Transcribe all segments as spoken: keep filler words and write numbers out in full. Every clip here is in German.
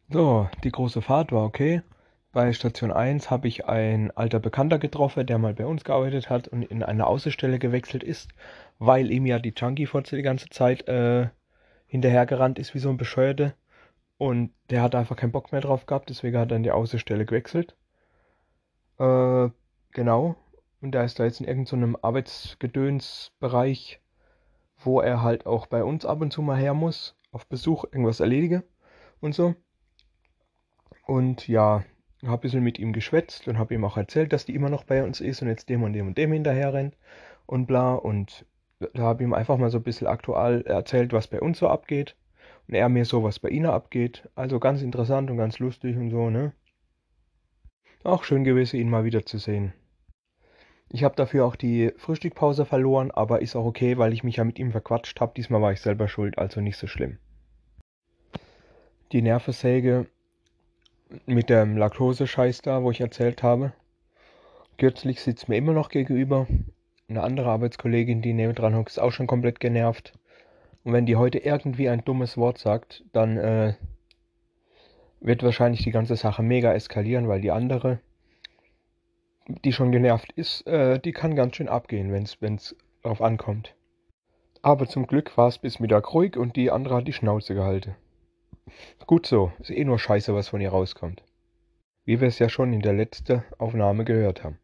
So, die große Fahrt war okay. Bei Station eins habe ich einen alter Bekannter getroffen, der mal bei uns gearbeitet hat und in eine Außenstelle gewechselt ist, weil ihm ja die Junkie-Fotze die ganze Zeit äh, hinterhergerannt ist wie so ein Bescheuerter. Und der hat einfach keinen Bock mehr drauf gehabt, deswegen hat er in die Außenstelle gewechselt. Äh, genau. Und da ist da jetzt in irgendeinem Arbeitsgedönsbereich, wo er halt auch bei uns ab und zu mal her muss, auf Besuch irgendwas erledige und so. Und ja, habe ein bisschen mit ihm geschwätzt und habe ihm auch erzählt, dass die immer noch bei uns ist und jetzt dem und dem und dem hinterher rennt und bla. Und da habe ich ihm einfach mal so ein bisschen aktuell erzählt, was bei uns so abgeht. Und er mir so, was bei ihnen abgeht. Also ganz interessant und ganz lustig und so, ne? Auch schön gewesen, ihn mal wieder zu sehen. Ich habe dafür auch die Frühstückpause verloren, aber ist auch okay, weil ich mich ja mit ihm verquatscht habe. Diesmal war ich selber schuld, also nicht so schlimm. Die Nervensäge mit dem Laktose-Scheiß da, wo ich erzählt habe. Kürzlich sitzt mir immer noch gegenüber eine andere Arbeitskollegin, die neben dran hockt, ist auch schon komplett genervt. Und wenn die heute irgendwie ein dummes Wort sagt, dann äh, wird wahrscheinlich die ganze Sache mega eskalieren, weil die andere, die schon genervt ist, äh, die kann ganz schön abgehen, wenn es drauf ankommt. Aber zum Glück war es bis Mittag ruhig und die andere hat die Schnauze gehalten. Gut so, ist eh nur Scheiße, was von ihr rauskommt. Wie wir es ja schon in der letzten Aufnahme gehört haben.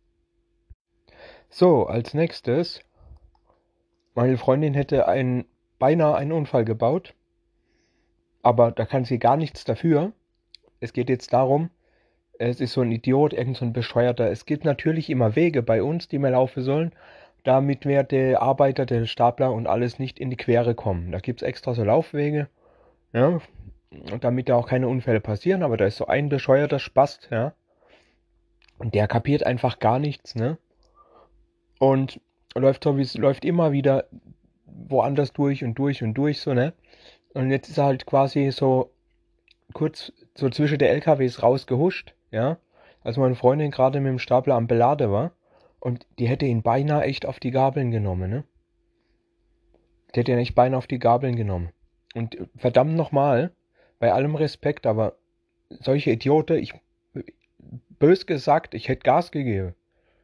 So, als nächstes, meine Freundin hätte einen, beinahe einen Unfall gebaut, aber da kann sie gar nichts dafür. Es geht jetzt darum, es ist so ein Idiot, irgend so ein Bescheuerter. Es gibt natürlich immer Wege bei uns, die wir laufen sollen, damit wir der Arbeiter, der Stapler und alles nicht in die Quere kommen. Da gibt es extra so Laufwege, ja, und damit da auch keine Unfälle passieren, aber da ist so ein bescheuerter Spast, ja, und der kapiert einfach gar nichts, ne? Und läuft so wie es läuft immer wieder woanders durch und durch und durch, so, ne? Und jetzt ist er halt quasi so kurz so zwischen der L K Ws rausgehuscht, ja, als meine Freundin gerade mit dem Stapler am Belade war. Und die hätte ihn beinahe echt auf die Gabeln genommen, ne? Die hätte ihn echt beinahe auf die Gabeln genommen. Und verdammt nochmal, bei allem Respekt, aber solche Idioten, ich, bös gesagt, ich hätte Gas gegeben.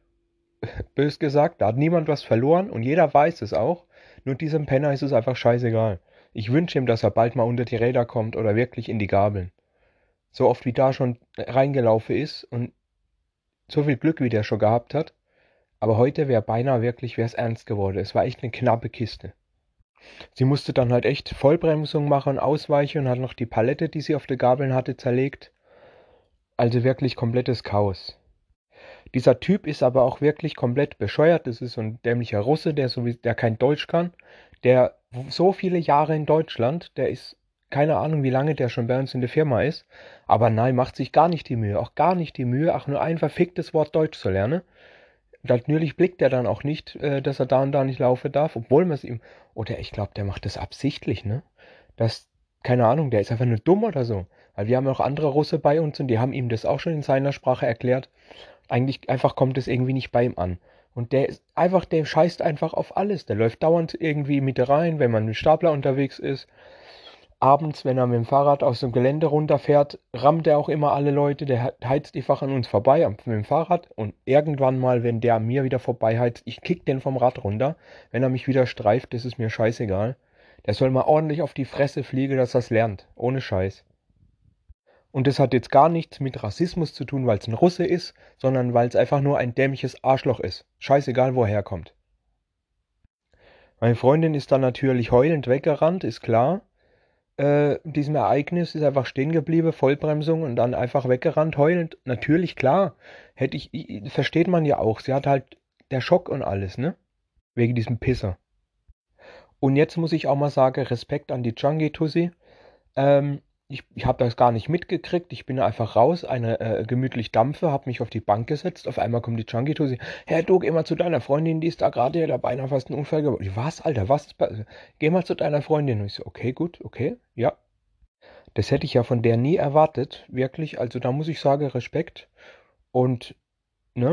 Bös gesagt, da hat niemand was verloren und jeder weiß es auch. Nur diesem Penner ist es einfach scheißegal. Ich wünsche ihm, dass er bald mal unter die Räder kommt oder wirklich in die Gabeln. So oft wie da schon reingelaufen ist und so viel Glück wie der schon gehabt hat. Aber heute wäre beinahe wirklich, wäre es ernst geworden. Es war echt eine knappe Kiste. Sie musste dann halt echt Vollbremsung machen, ausweichen und hat noch die Palette, die sie auf den Gabeln hatte, zerlegt. Also wirklich komplettes Chaos. Dieser Typ ist aber auch wirklich komplett bescheuert. Das ist so ein dämlicher Russe, der, so wie, der kein Deutsch kann. Der so viele Jahre in Deutschland, der ist, keine Ahnung, wie lange der schon bei uns in der Firma ist. Aber nein, macht sich gar nicht die Mühe. Auch gar nicht die Mühe, auch nur ein verficktes Wort Deutsch zu lernen. Natürlich blickt er dann auch nicht, äh, dass er da und da nicht laufen darf, obwohl man es ihm. Oder ich glaube, der macht das absichtlich, ne? Das, keine Ahnung, der ist einfach nur dumm oder so. Weil wir haben auch andere Russe bei uns und die haben ihm das auch schon in seiner Sprache erklärt. Eigentlich einfach kommt es irgendwie nicht bei ihm an. Und der ist einfach, der scheißt einfach auf alles. Der läuft dauernd irgendwie mit rein, wenn man mit Stapler unterwegs ist. Abends, wenn er mit dem Fahrrad aus dem Gelände runterfährt, rammt er auch immer alle Leute. Der heizt einfach an uns vorbei mit dem Fahrrad. Und irgendwann mal, wenn der an mir wieder vorbeiheizt, ich kick den vom Rad runter. Wenn er mich wieder streift, das ist mir scheißegal. Der soll mal ordentlich auf die Fresse fliegen, dass er es lernt. Ohne Scheiß. Und das hat jetzt gar nichts mit Rassismus zu tun, weil es ein Russe ist, sondern weil es einfach nur ein dämliches Arschloch ist. Scheißegal, wo er herkommt. Meine Freundin ist dann natürlich heulend weggerannt, ist klar. Äh, diesem Ereignis ist einfach stehen geblieben, Vollbremsung und dann einfach weggerannt, heulend. Natürlich, klar. Hätte ich, ich- versteht man ja auch. Sie hat halt der Schock und alles, ne? Wegen diesem Pisser. Und jetzt muss ich auch mal sagen, Respekt an die Junkie-Tussi. Ähm, ich ich habe das gar nicht mitgekriegt. Ich bin einfach raus, eine äh, gemütlich Dampfe, habe mich auf die Bank gesetzt. Auf einmal kommt die Junkie-Tussi. Herr, du, geh mal zu deiner Freundin, die ist da gerade, der beinahe fast einen Unfall gebaut. Ich, was, Alter, was ist passiert? Geh mal zu deiner Freundin. Und ich so, okay, gut, okay, ja. Das hätte ich ja von der nie erwartet, wirklich. Also da muss ich sagen, Respekt. Und, ne,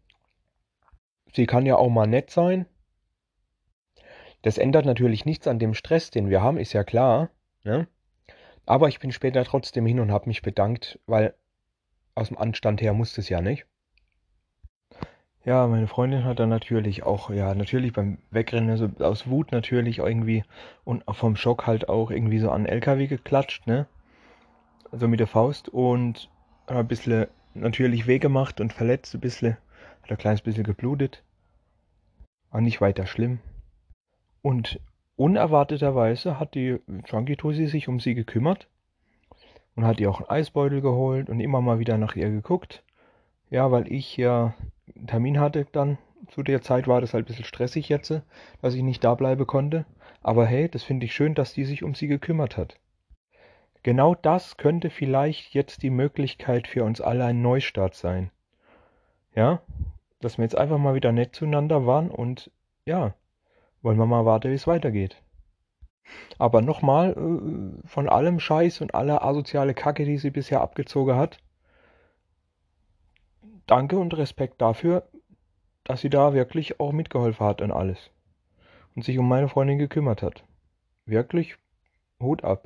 sie kann ja auch mal nett sein. Das ändert natürlich nichts an dem Stress, den wir haben, ist ja klar, ne? Aber ich bin später trotzdem hin und habe mich bedankt, weil aus dem Anstand her musste es ja nicht. Ja, meine Freundin hat dann natürlich auch, ja, natürlich beim Wegrennen, also aus Wut natürlich irgendwie und vom Schock halt auch irgendwie so an den L K W geklatscht, ne? Also mit der Faust und hat ein bisschen natürlich weh gemacht und verletzt ein bisschen, hat ein kleines bisschen geblutet, war nicht weiter schlimm. Und unerwarteterweise hat die Junkie Tussi sich um sie gekümmert und hat ihr auch einen Eisbeutel geholt und immer mal wieder nach ihr geguckt. Ja, weil ich ja einen Termin hatte dann. Zu der Zeit war das halt ein bisschen stressig jetzt, dass ich nicht da bleiben konnte. Aber hey, das finde ich schön, dass die sich um sie gekümmert hat. Genau das könnte vielleicht jetzt die Möglichkeit für uns alle ein Neustart sein. Ja, dass wir jetzt einfach mal wieder nett zueinander waren und ja, wollen wir mal warten, wie es weitergeht. Aber nochmal, äh, von allem Scheiß und aller asoziale Kacke, die sie bisher abgezogen hat, danke und Respekt dafür, dass sie da wirklich auch mitgeholfen hat an alles und sich um meine Freundin gekümmert hat. Wirklich Hut ab.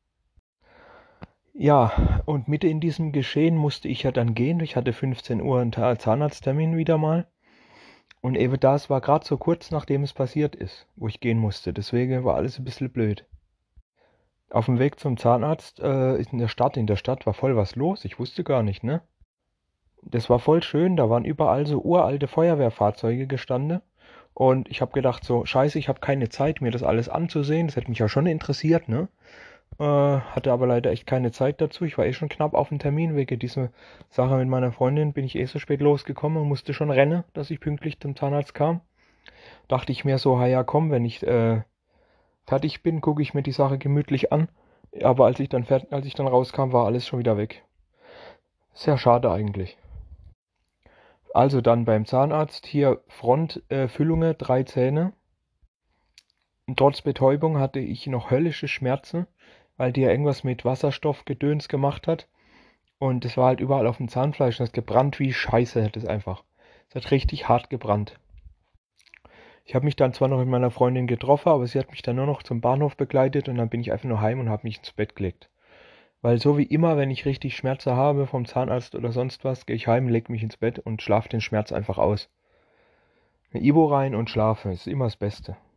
Ja, und mitten in diesem Geschehen musste ich ja dann gehen. Ich hatte fünfzehn Uhr einen Zahnarzttermin wieder mal. Und eben das war gerade so kurz nachdem es passiert ist, wo ich gehen musste. Deswegen war alles ein bisschen blöd. Auf dem Weg zum Zahnarzt äh, in der Stadt, in der Stadt war voll was los. Ich wusste gar nicht, ne? Das war voll schön. Da waren überall so uralte Feuerwehrfahrzeuge gestanden. Und ich habe gedacht so, scheiße, ich habe keine Zeit, mir das alles anzusehen. Das hätte mich ja schon interessiert, ne? Äh, hatte aber leider echt keine Zeit dazu. Ich war eh schon knapp auf dem Termin. Wegen dieser Sache mit meiner Freundin bin ich eh so spät losgekommen und musste schon rennen, dass ich pünktlich zum Zahnarzt kam. Dachte ich mir so, ha ja, komm, wenn ich äh, fertig bin, gucke ich mir die Sache gemütlich an. Aber als ich dann fert als ich dann rauskam, war alles schon wieder weg. Sehr schade eigentlich. Also dann beim Zahnarzt hier Frontfüllungen, äh, drei Zähne. Und trotz Betäubung hatte ich noch höllische Schmerzen, weil die ja irgendwas mit Wasserstoffgedöns gemacht hat. Und es war halt überall auf dem Zahnfleisch und es hat gebrannt wie Scheiße, hat es einfach. Es hat richtig hart gebrannt. Ich habe mich dann zwar noch mit meiner Freundin getroffen, aber sie hat mich dann nur noch zum Bahnhof begleitet und dann bin ich einfach nur heim und habe mich ins Bett gelegt. Weil so wie immer, wenn ich richtig Schmerzen habe vom Zahnarzt oder sonst was, gehe ich heim, lege mich ins Bett und schlafe den Schmerz einfach aus. Eine Ibo rein und schlafe, ist immer das Beste.